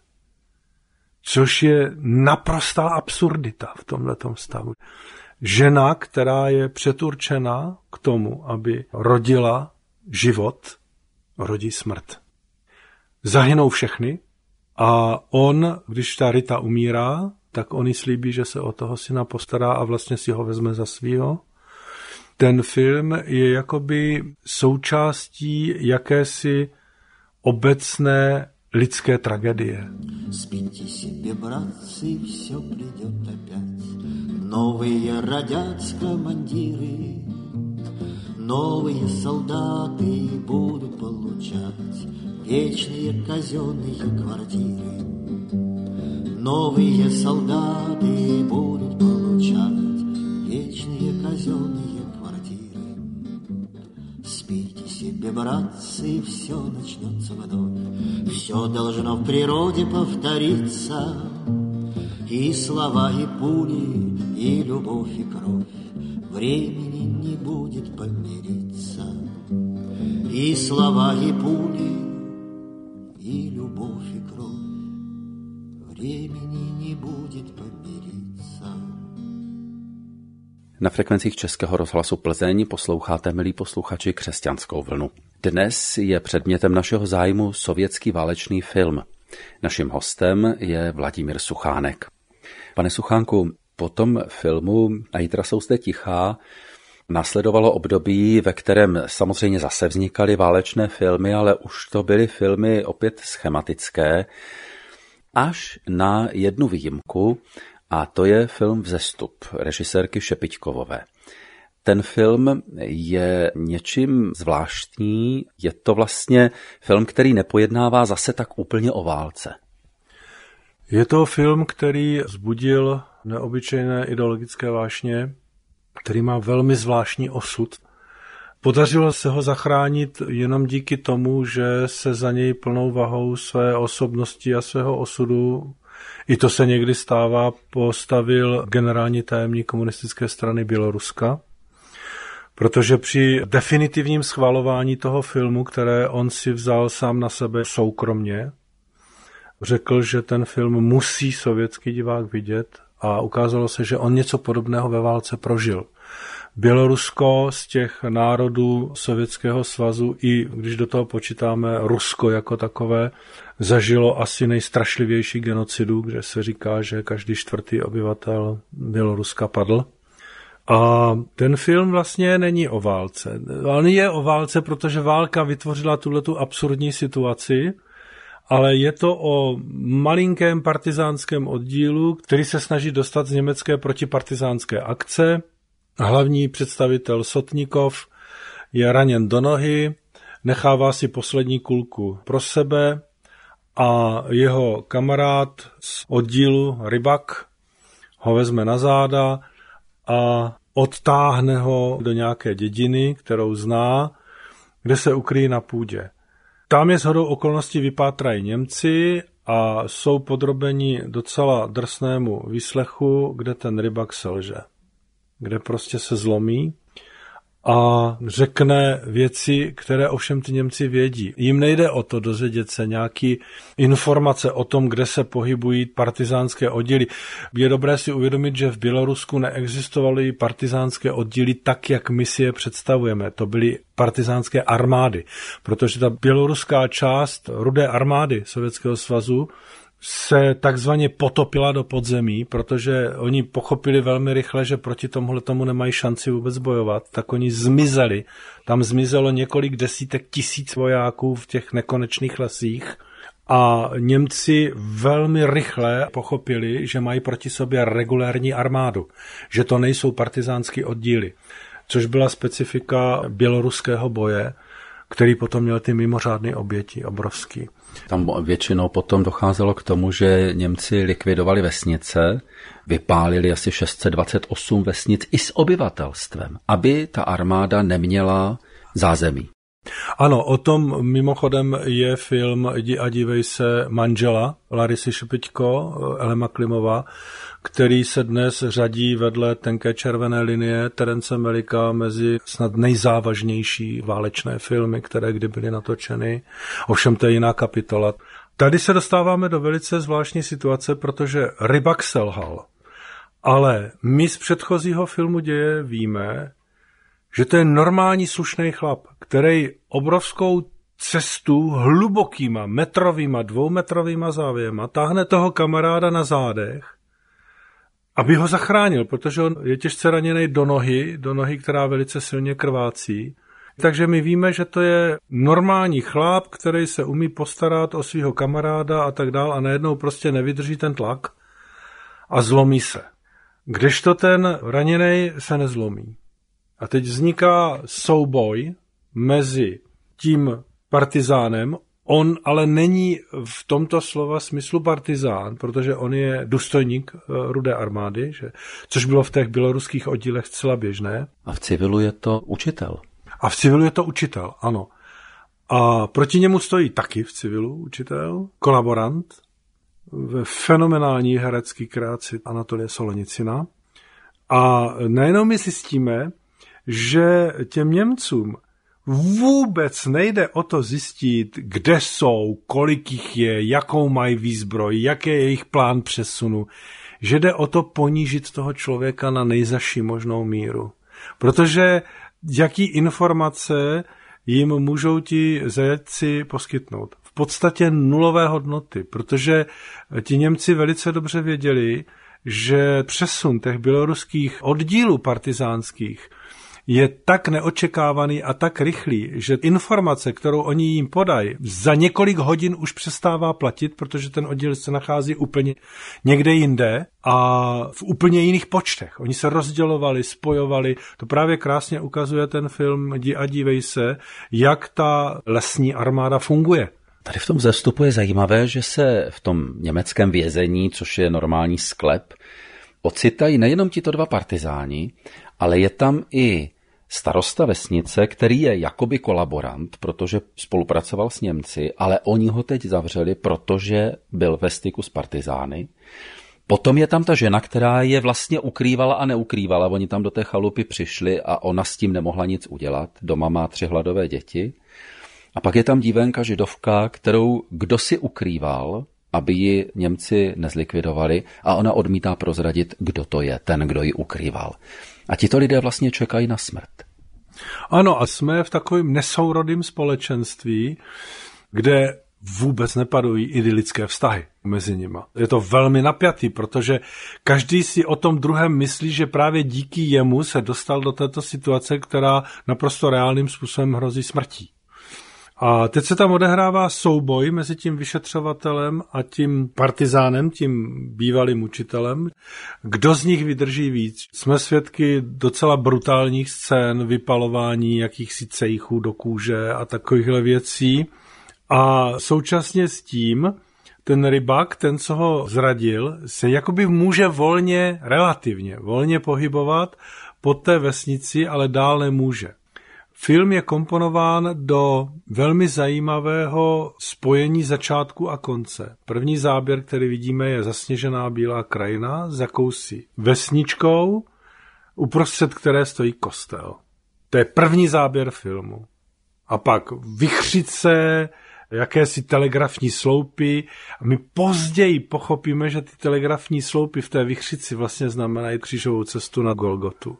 Což je naprostá absurdita v tomhletom stavu. Žena, která je předurčena k tomu, aby rodila život, rodí smrt. Zahynou všechny a on, když ta Rita umírá, tak on jí slíbí, že se o toho syna postará a vlastně si ho vezme za svýho. Ten film je jakoby součástí jakési obecné lidské tragédie. Спите себе, братцы, все придет опять. Новые родятся командиры, новые солдаты будут получать вечные казенные квартиры. Новые солдаты будут получать вечные казенные квартиры. Спите себе, братцы, все начнется вновь. Все должно в природе повториться. И слова, и пули, и любовь, и кровь, времени не будет помириться. И слова, и пули, и любовь, и кровь, времени не будет помириться. Na frekvencích Českého rozhlasu Plzeň posloucháte, milí posluchači, Křesťanskou vlnu. Dnes je předmětem našeho zájmu sovětský válečný film. Naším hostem je Vladimír Suchánek. Pane Suchánku, po tom filmu A jitra jsou zde tichá následovalo období, ve kterém samozřejmě zase vznikaly válečné filmy, ale už to byly filmy opět schematické, až na jednu výjimku, a to je film Vzestup režisérky Šepiťkovové. Ten film je něčím zvláštní, je to vlastně film, který nepojednává zase tak úplně o válce. Je to film, který vzbudil neobyčejné ideologické vášně, který má velmi zvláštní osud. Podařilo se ho zachránit jenom díky tomu, že se za něj plnou vahou své osobnosti a svého osudu, i to se někdy stává, postavil generální tajemník komunistické strany Běloruska, protože při definitivním schvalování toho filmu, které on si vzal sám na sebe soukromně, řekl, že ten film musí sovětský divák vidět, a ukázalo se, že on něco podobného ve válce prožil. Bělorusko z těch národů Sovětského svazu, i když do toho počítáme Rusko jako takové, zažilo asi nejstrašlivější genocidu, kde se říká, že každý čtvrtý obyvatel Běloruska padl. A ten film vlastně není o válce. On je o válce, protože válka vytvořila tuhletu absurdní situaci, ale je to o malinkém partizánském oddílu, který se snaží dostat z německé protipartizánské akce. Hlavní představitel Sotníkov je raněn do nohy, nechává si poslední kulku pro sebe a jeho kamarád z oddílu Rybak ho vezme na záda a odtáhne ho do nějaké dědiny, kterou zná, kde se ukryjí na půdě. Tam je shodou okolností vypátrají Němci a jsou podrobeni docela drsnému výslechu, kde ten Rybak selže. Kde prostě se zlomí a řekne věci, které ovšem ty Němci vědí. Jim nejde o to dozvědět se nějaký informace o tom, kde se pohybují partizánské oddíly. Je dobré si uvědomit, že v Bělorusku neexistovaly partizánské oddíly tak, jak my si je představujeme. To byly partizánské armády, protože ta běloruská část Rudé armády Sovětského svazu se takzvaně potopila do podzemí, protože oni pochopili velmi rychle, že proti tomuhle tomu nemají šanci vůbec bojovat, tak oni zmizeli. Tam zmizelo několik desítek tisíc vojáků v těch nekonečných lesích a Němci velmi rychle pochopili, že mají proti sobě regulérní armádu, že to nejsou partizánský oddíly, což byla specifika běloruského boje, který potom měl ty mimořádné oběti, obrovský. Tam většinou potom docházelo k tomu, že Němci likvidovali vesnice, vypálili asi šest set dvacet osm vesnic i s obyvatelstvem, aby ta armáda neměla zázemí. Ano, o tom mimochodem je film Jdi a dívej se Manžela Larisy Šepiťko, Elema Klimova, který se dnes řadí vedle Tenké červené linie Terence Malicka mezi snad nejzávažnější válečné filmy, které kdy byly natočeny. Ovšem to je jiná kapitola. Tady se dostáváme do velice zvláštní situace, protože Rybak selhal. Ale my z předchozího filmu děje víme, že to je normální slušný chlap, který obrovskou cestu hlubokýma, metrovýma, dvoumetrovýma závěma táhne toho kamaráda na zádech, aby ho zachránil, protože on je těžce raněný do nohy, do nohy, která velice silně krvácí. Takže my víme, že to je normální chlap, který se umí postarat o svého kamaráda a tak dál a najednou prostě nevydrží ten tlak a zlomí se. Kdežto ten raněný se nezlomí. A teď vzniká souboj mezi tím partizánem, on ale není v tomto slova smyslu partizán, protože on je důstojník Rudé armády, že, což bylo v těch běloruských oddílech zcela běžné. A v civilu je to učitel. A v civilu je to učitel, ano. A proti němu stojí taky v civilu učitel, kolaborant, ve fenomenální herecký kreaci Anatolie Solonicina. A najednou my zjistíme, že těm Němcům vůbec nejde o to zjistit, kde jsou, kolik jich je, jakou mají výzbroj, jaký je jejich plán přesunu, že jde o to ponížit toho člověka na nejzaší možnou míru. Protože jaký informace jim můžou ti zajatci poskytnout? V podstatě nulové hodnoty, protože ti Němci velice dobře věděli, že přesun těch běloruských oddílů partizánských je tak neočekávaný a tak rychlý, že informace, kterou oni jim podají, za několik hodin už přestává platit, protože ten oddíl se nachází úplně někde jinde a v úplně jiných počtech. Oni se rozdělovali, spojovali. To právě krásně ukazuje ten film Jdi a dívej se, jak ta lesní armáda funguje. Tady v tom vzestupu je zajímavé, že se v tom německém vězení, což je normální sklep, ocitají nejenom tito dva partizáni, ale je tam i starosta vesnice, který je jakoby kolaborant, protože spolupracoval s Němci, ale oni ho teď zavřeli, protože byl ve styku s partizány. Potom je tam ta žena, která je vlastně ukrývala a neukrývala. Oni tam do té chalupy přišli a ona s tím nemohla nic udělat. Doma má tři hladové děti. A pak je tam dívenka židovka, kterou kdo si ukrýval, aby ji Němci nezlikvidovali, a ona odmítá prozradit, kdo to je, ten, kdo ji ukrýval. A tito lidé vlastně čekají na smrt. Ano, a jsme v takovém nesourodém společenství, kde vůbec nepadují idylické vztahy mezi nima. Je to velmi napjatý, protože každý si o tom druhém myslí, že právě díky jemu se dostal do této situace, která naprosto reálným způsobem hrozí smrtí. A teď se tam odehrává souboj mezi tím vyšetřovatelem a tím partizánem, tím bývalým učitelem. Kdo z nich vydrží víc? Jsme svědky docela brutálních scén, vypalování jakýchsi cejchů do kůže a takovýchhle věcí. A současně s tím ten rybák, ten, co ho zradil, se jakoby může volně, relativně volně pohybovat po té vesnici, ale dál nemůže. Film je komponován do velmi zajímavého spojení začátku a konce. První záběr, který vidíme, je zasněžená bílá krajina s jakousi vesničkou, uprostřed které stojí kostel. To je první záběr filmu. A pak vichřice, jakési telegrafní sloupy. A my později pochopíme, že ty telegrafní sloupy v té vichřici vlastně znamenají křížovou cestu na Golgotu.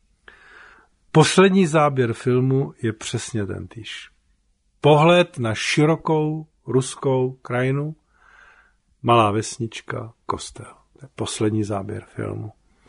Poslední záběr filmu je přesně tentýž. Pohled na širokou ruskou krajinu, malá vesnička, kostel. To je poslední záběr filmu.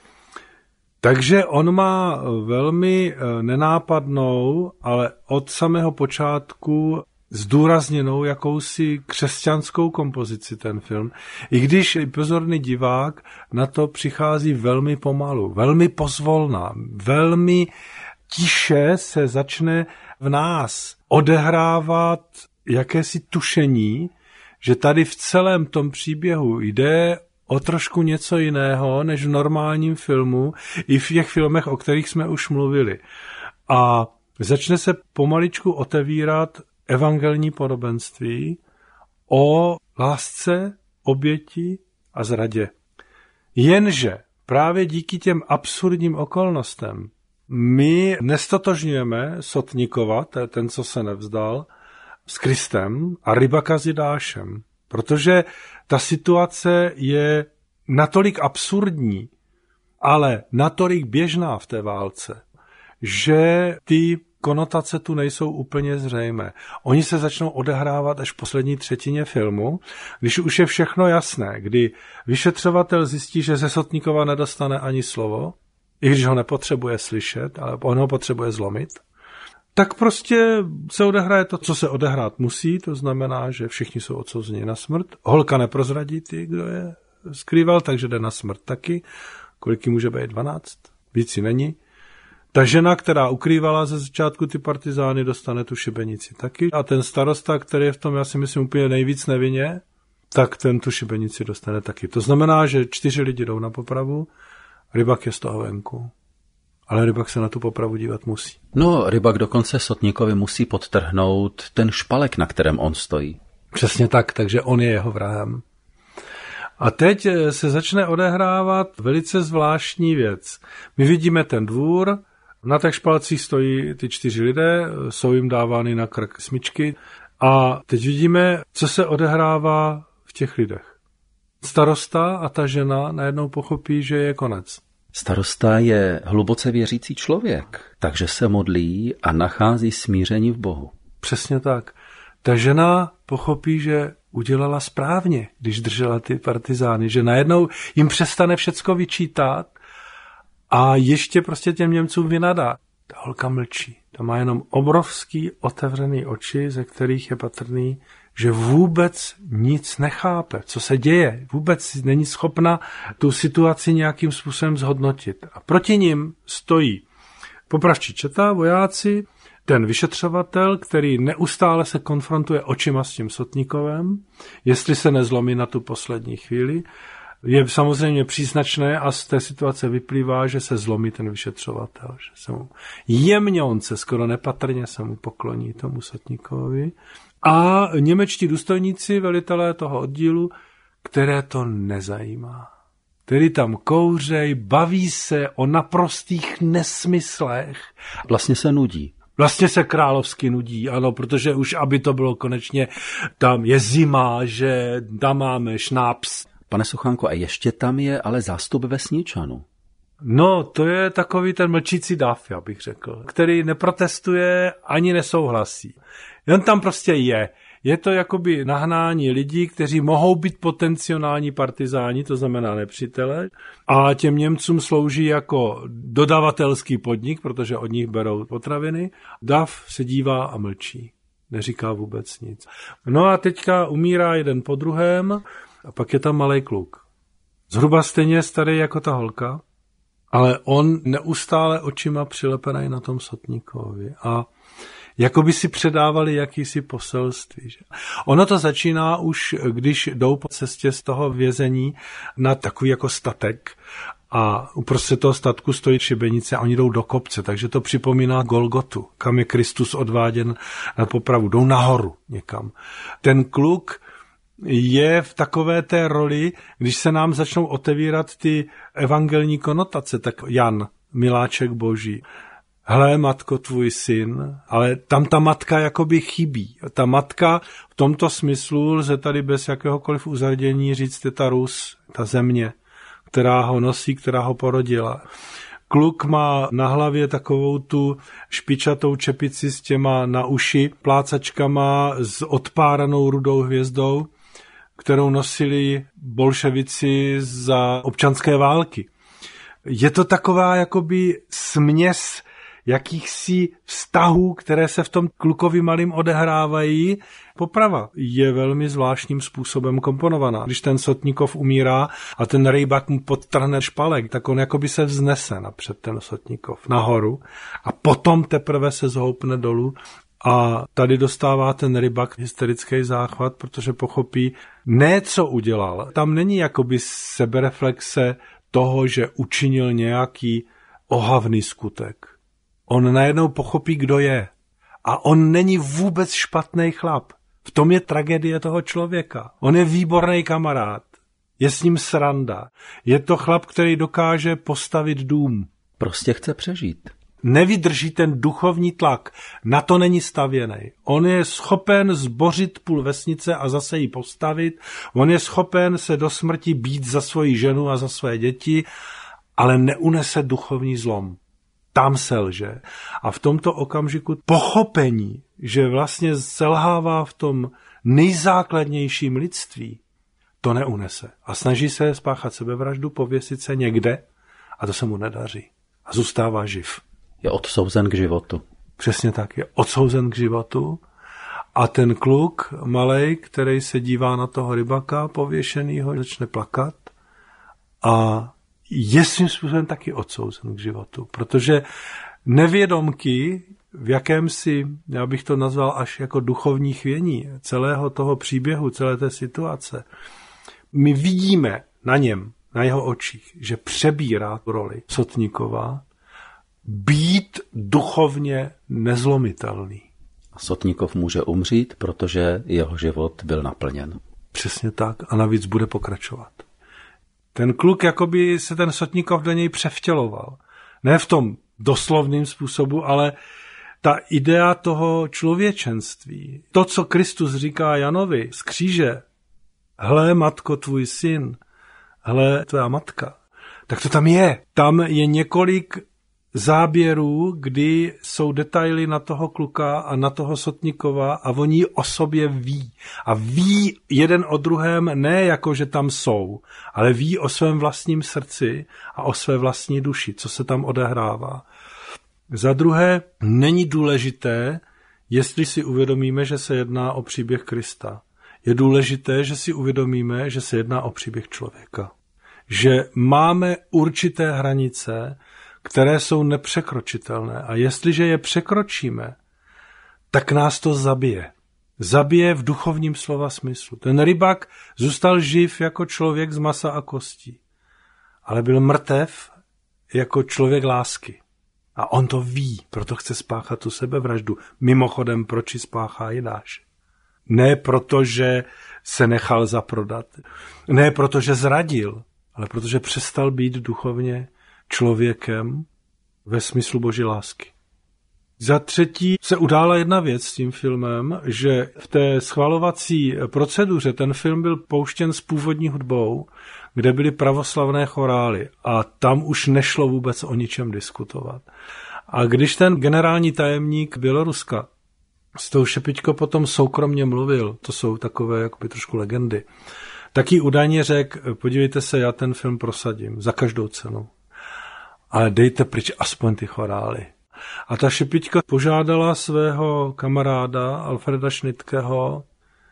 Takže on má velmi nenápadnou, ale od samého počátku zdůrazněnou jakousi křesťanskou kompozici ten film. I když pozorný divák na to přichází velmi pomalu, velmi pozvolna, velmi tiše se začne v nás odehrávat jakési tušení, že tady v celém tom příběhu jde o trošku něco jiného, než v normálním filmu, i v těch filmech, o kterých jsme už mluvili. A začne se pomaličku otevírat evangelní podobenství o lásce, oběti a zradě. Jenže právě díky těm absurdním okolnostem my nestotožňujeme Sotníkova, to je ten, co se nevzdal, s Kristem a Rybaka s Jidášem, protože ta situace je natolik absurdní, ale natolik běžná v té válce, že ty konotace tu nejsou úplně zřejmé. Oni se začnou odehrávat až v poslední třetině filmu, když už je všechno jasné, kdy vyšetřovatel zjistí, že ze Sotníkova nedostane ani slovo, i když ho nepotřebuje slyšet, ale on ho potřebuje zlomit, tak prostě se odehraje to, co se odehrát musí, to znamená, že všichni jsou odsouzeni na smrt. Holka neprozradí ty, kdo je skrýval, takže jde na smrt taky. Kolik jí může být? dvanáct? Víc není. Ta žena, která ukrývala ze začátku ty partizány, dostane tu šibenici taky. A ten starosta, který je v tom, já si myslím, úplně nejvíc nevinně, tak ten tu šibenici dostane taky. To znamená, že čtyři lidi jdou na popravu, Rybak je z toho venku. Ale Rybak se na tu popravu dívat musí. No, Rybak dokonce Sotníkovi musí podtrhnout ten špalek, na kterém on stojí. Přesně tak, takže on je jeho vrahem. A teď se začne odehrávat velice zvláštní věc. My vidíme ten dvůr, na těch špalcích stojí ty čtyři lidé, jsou jim dávány na krk smyčky a teď vidíme, co se odehrává v těch lidech. Starosta a ta žena najednou pochopí, že je konec. Starosta je hluboce věřící člověk, takže se modlí a nachází smíření v Bohu. Přesně tak. Ta žena pochopí, že udělala správně, když držela ty partizány, že najednou jim přestane všecko vyčítat a ještě prostě těm Němcům vynadá. Ta holka mlčí. Ta má jenom obrovský otevřený oči, ze kterých je patrný, že vůbec nic nechápe, co se děje. Vůbec není schopna tu situaci nějakým způsobem zhodnotit. A proti nim stojí popravčí četa, vojáci, ten vyšetřovatel, který neustále se konfrontuje očima s tím Sotníkovem, jestli se nezlomí na tu poslední chvíli. Je samozřejmě příznačné a z té situace vyplývá, že se zlomí ten vyšetřovatel. Že se mu jemňonce, skoro nepatrně se mu pokloní tomu Sotníkovi. A němečtí důstojníci, velitelé toho oddílu, které to nezajímá. Který tam kouřej, baví se o naprostých nesmyslech. Vlastně se nudí. Vlastně se královsky nudí, ano, protože už aby to bylo konečně, tam je zima, že tam máme šnáps. Pane Suchánko, a ještě tam je ale zástup vesničanů. No, to je takový ten mlčící dav, já bych řekl, který neprotestuje ani nesouhlasí. Jen tam prostě je. Je to jakoby nahnání lidí, kteří mohou být potenciální partizáni, to znamená nepřítele, a těm Němcům slouží jako dodavatelský podnik, protože od nich berou potraviny. Dav se dívá a mlčí. Neříká vůbec nic. No a teďka umírá jeden po druhém a pak je tam malej kluk. Zhruba stejně starý jako ta holka, ale on neustále očima přilepený na tom Sotníkovi a jako by si předávali jakýsi poselství. Že? Ono to začíná už, když jdou po cestě z toho vězení na takový jako statek a uprostřed toho statku stojí šibenice a oni jdou do kopce, takže to připomíná Golgotu, kam je Kristus odváděn na popravu. Jdou nahoru někam. Ten kluk je v takové té roli, když se nám začnou otevírat ty evangelní konotace, tak Jan, miláček Boží, hle, matko, tvůj syn, ale tam ta matka jakoby chybí. Ta matka v tomto smyslu lze tady bez jakéhokoliv uzardění říct, je ta Rus, ta země, která ho nosí, která ho porodila. Kluk má na hlavě takovou tu špičatou čepici s těma na uši plácačkama s odpáranou rudou hvězdou, kterou nosili bolševici za občanské války. Je to taková jakoby směs jakýchsi vztahů, které se v tom klukovi malým odehrávají. Poprava je velmi zvláštním způsobem komponovaná. Když ten Sotníkov umírá a ten rejbak mu podtrhne špalek, tak on jakoby se vznese napřed ten Sotníkov nahoru a potom teprve se zhoupne dolů. A tady dostává ten rybak hysterický záchvat, protože pochopí, ne co udělal. Tam není jakoby sebereflexe toho, že učinil nějaký ohavný skutek. On najednou pochopí, kdo je. A on není vůbec špatný chlap. V tom je tragédie toho člověka. On je výborný kamarád. Je s ním sranda. Je to chlap, který dokáže postavit dům. Prostě chce přežít. Nevydrží ten duchovní tlak. Na to není stavěný. On je schopen zbořit půl vesnice a zase ji postavit. On je schopen se do smrti být za svoji ženu a za své děti, ale neunese duchovní zlom. Tam selže. A v tomto okamžiku pochopení, že vlastně selhává v tom nejzákladnějším lidství, to neunese. A snaží se spáchat sebevraždu, pověsit se někde a to se mu nedaří. A zůstává živ. Je odsouzen k životu. Přesně tak, je odsouzen k životu. A ten kluk malej, který se dívá na toho rybaka pověšenýho, začne plakat a je svým způsobem taky odsouzen k životu, protože nevědomky v jakémsi, já bych to nazval až jako duchovní chvění celého toho příběhu, celé té situace, my vidíme na něm, na jeho očích, že přebírá roli Sotníkova, být duchovně nezlomitelný. Sotníkov může umřít, protože jeho život byl naplněn. Přesně tak a navíc bude pokračovat. Ten kluk jakoby se ten Sotníkov do něj převtěloval. Ne v tom doslovným způsobu, ale ta idea toho člověčenství, to, co Kristus říká Janovi z kříže, hle, matko, tvůj syn, hle, tvá matka, tak to tam je. Tam je několik záběrů, kdy jsou detaily na toho kluka a na toho Sotníkova a oni o sobě ví. A ví jeden o druhém ne jako, že tam jsou, ale ví o svém vlastním srdci a o své vlastní duši, co se tam odehrává. Za druhé, není důležité, jestli si uvědomíme, že se jedná o příběh Krista. Je důležité, že si uvědomíme, že se jedná o příběh člověka. Že máme určité hranice, které jsou nepřekročitelné. A jestliže je překročíme, tak nás to zabije. Zabije v duchovním slova smyslu. Ten rybák zůstal živ jako člověk z masa a kostí, ale byl mrtev jako člověk lásky. A on to ví, proto chce spáchat tu sebevraždu. Mimochodem, proč ji spáchá Jidáš? Ne proto, že se nechal zaprodat. Ne proto, že zradil, ale protože přestal být duchovně člověkem ve smyslu boží lásky. Za třetí se udála jedna věc s tím filmem, že v té schvalovací proceduře ten film byl pouštěn s původní hudbou, kde byly pravoslavné chorály a tam už nešlo vůbec o ničem diskutovat. A když ten generální tajemník Běloruska s tou Šepičkou potom soukromně mluvil, to jsou takové jakoby trošku legendy, tak jí údajně řekl, podívejte se, já ten film prosadím za každou cenu, ale dejte pryč aspoň ty chorály. A ta Šepička požádala svého kamaráda Alfreda Schnittkeho,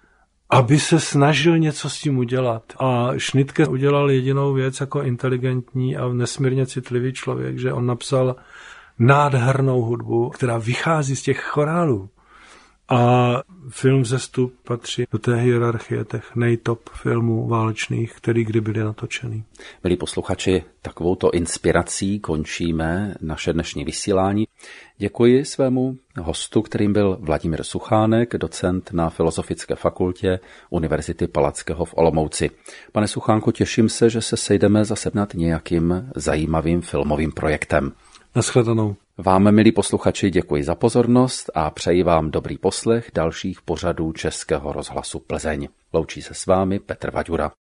aby se snažil něco s tím udělat. A Schnittke udělal jedinou věc jako inteligentní a nesmírně citlivý člověk, že on napsal nádhernou hudbu, která vychází z těch chorálů. A film Vzestup patří do té hierarchie těch nejtop filmů válečných, který kdy byly natočený. Milí posluchači, takovouto inspirací končíme naše dnešní vysílání. Děkuji svému hostu, kterým byl Vladimír Suchánek, docent na Filozofické fakultě Univerzity Palackého v Olomouci. Pane Suchánku, těším se, že se sejdeme zase nad nějakým zajímavým filmovým projektem. Naschledanou. Vám, milí posluchači, děkuji za pozornost a přeji vám dobrý poslech dalších pořadů Českého rozhlasu Plzeň. Loučí se s vámi Petr Vaďura.